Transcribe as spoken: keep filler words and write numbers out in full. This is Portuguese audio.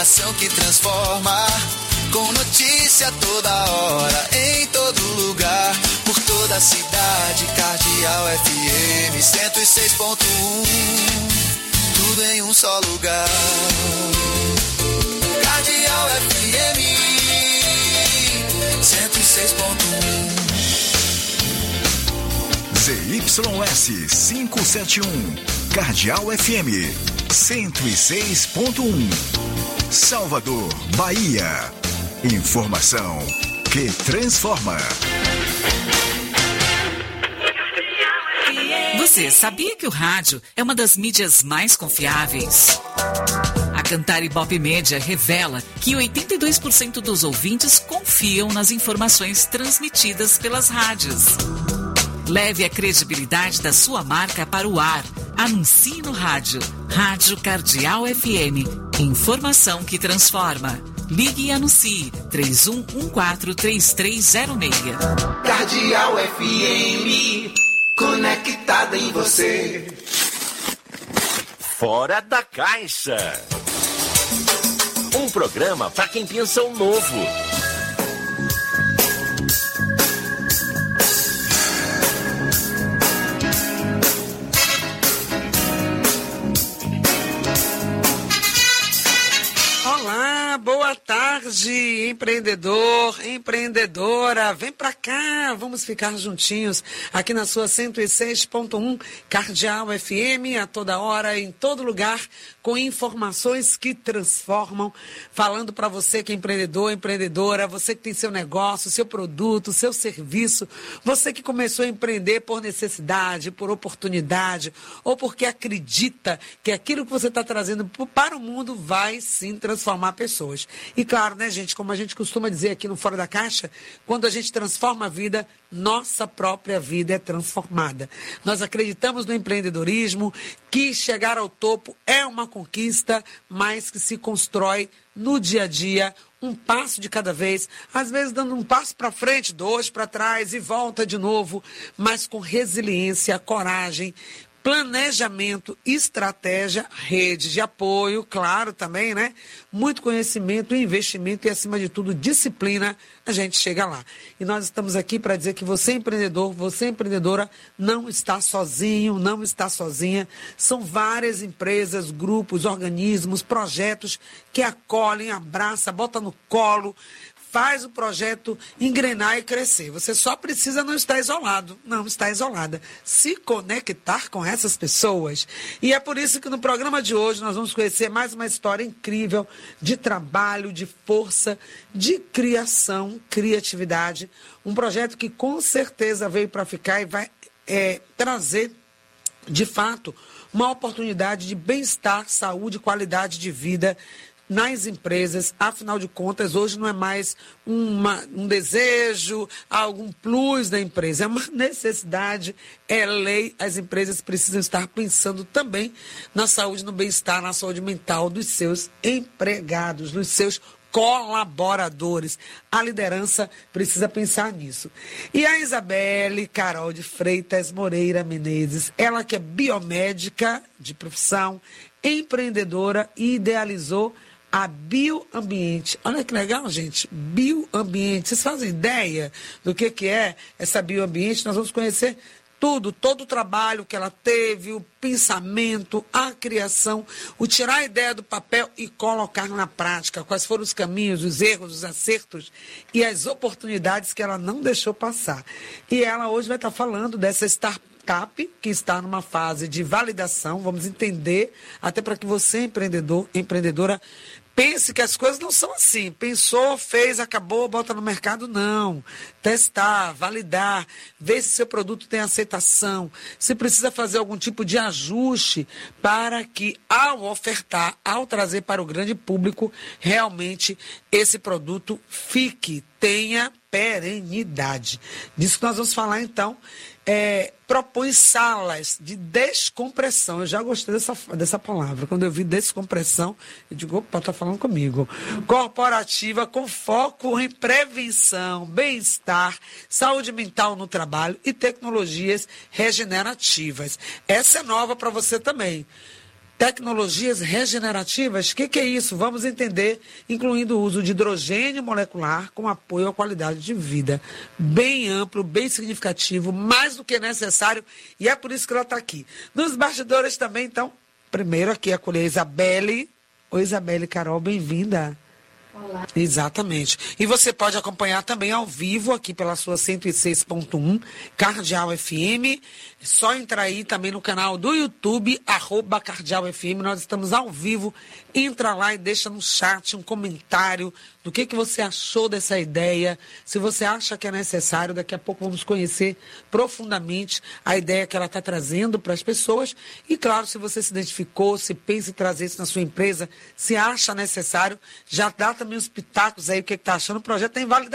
Ação que transforma, com notícia toda hora, em todo lugar, por toda a cidade. Cardeal F M cento e seis ponto um, tudo em um só lugar. Cardeal F M cento e seis ponto um. Z Y S quinhentos e setenta e um, Cardeal F M cento e seis ponto um, Salvador, Bahia. Informação que transforma. Você sabia que o rádio é uma das mídias mais confiáveis? A Cantar Ibope Média revela que oitenta e dois por cento dos ouvintes confiam nas informações transmitidas pelas rádios. Leve a credibilidade da sua marca para o ar. Anuncie no rádio. Rádio Cardeal F M. Informação que transforma. Ligue e anuncie. três um um quatro, três três zero seis. Cardeal F M. Conectada em você. Fora da Caixa. Um programa para quem pensa o novo. Olá, boa tarde, empreendedor, empreendedora, vem pra cá, vamos ficar juntinhos aqui na sua cento e seis ponto um, Cardeal F M, a toda hora, em todo lugar, com informações que transformam, falando para você que é empreendedor, empreendedora, você que tem seu negócio, seu produto, seu serviço, você que começou a empreender por necessidade, por oportunidade, ou porque acredita que aquilo que você está trazendo para o mundo vai sim transformar pessoas. E claro, né, gente, como a gente costuma dizer aqui no Fora da Caixa, quando a gente transforma a vida, nossa própria vida é transformada. Nós acreditamos no empreendedorismo, que chegar ao topo é uma conquista, mas que se constrói no dia a dia, um passo de cada vez, às vezes dando um passo para frente, dois para trás e volta de novo, mas com resiliência, coragem, planejamento, estratégia, rede de apoio, claro também, né? Muito conhecimento, investimento e, acima de tudo, disciplina, a gente chega lá. E nós estamos aqui para dizer que você, empreendedor, você, empreendedora, não está sozinho, não está sozinha. São várias empresas, grupos, organismos, projetos que acolhem, abraçam, botam no colo, faz o projeto engrenar e crescer. Você só precisa não estar isolado, não estar isolada. Se conectar com essas pessoas. E é por isso que no programa de hoje nós vamos conhecer mais uma história incrível de trabalho, de força, de criação, criatividade. Um projeto que com certeza veio para ficar e vai é, trazer, de fato, uma oportunidade de bem-estar, saúde, qualidade de vida nas empresas. Afinal de contas, hoje não é mais uma, um desejo, algum plus da empresa, é uma necessidade, é lei. As empresas precisam estar pensando também na saúde, no bem-estar, na saúde mental dos seus empregados, dos seus colaboradores. A liderança precisa pensar nisso. E a Isabelle Carol de Freitas Moreira Menezes, ela que é biomédica de profissão, empreendedora e idealizou a Bioambiente. Olha que legal, gente. Bioambiente. Vocês fazem ideia do que, que é essa Bioambiente? Nós vamos conhecer tudo, todo o trabalho que ela teve, o pensamento, a criação, o tirar a ideia do papel e colocar na prática. Quais foram os caminhos, os erros, os acertos e as oportunidades que ela não deixou passar. E ela hoje vai estar falando dessa startup que está numa fase de validação. Vamos entender, até para que você, empreendedor, empreendedora, pense que as coisas não são assim. Pensou, fez, acabou, bota no mercado. Não. Testar, validar, ver se seu produto tem aceitação, se precisa fazer algum tipo de ajuste para que, ao ofertar, ao trazer para o grande público, realmente esse produto fique, tenha perenidade. Disso que nós vamos falar, então. É, propõe salas de descompressão. Eu já gostei dessa, dessa palavra. Quando eu vi descompressão, eu digo, opa, está falando comigo. Corporativa com foco em prevenção, bem-estar, saúde mental no trabalho e tecnologias regenerativas. Essa é nova para você também. Tecnologias regenerativas, o que, que é isso? Vamos entender, incluindo o uso de hidrogênio molecular com apoio à qualidade de vida. Bem amplo, bem significativo, mais do que necessário, e é por isso que ela está aqui. Nos bastidores também, então, primeiro aqui acolher a Isabelle. Oi, Isabelle, Carol, bem-vinda. Olá. Exatamente. E você pode acompanhar também ao vivo aqui pela sua cento e seis ponto um, Cardeal F M. É só entrar aí também no canal do YouTube, arroba Cardeal F M. Nós estamos ao vivo. Entra lá e deixa no chat um comentário do que, que você achou dessa ideia. Se você acha que é necessário, daqui a pouco vamos conhecer profundamente a ideia que ela está trazendo para as pessoas. E claro, se você se identificou, se pensa em trazer isso na sua empresa, se acha necessário, já dá também os pitacos aí, o que está achando. O projeto tem validação.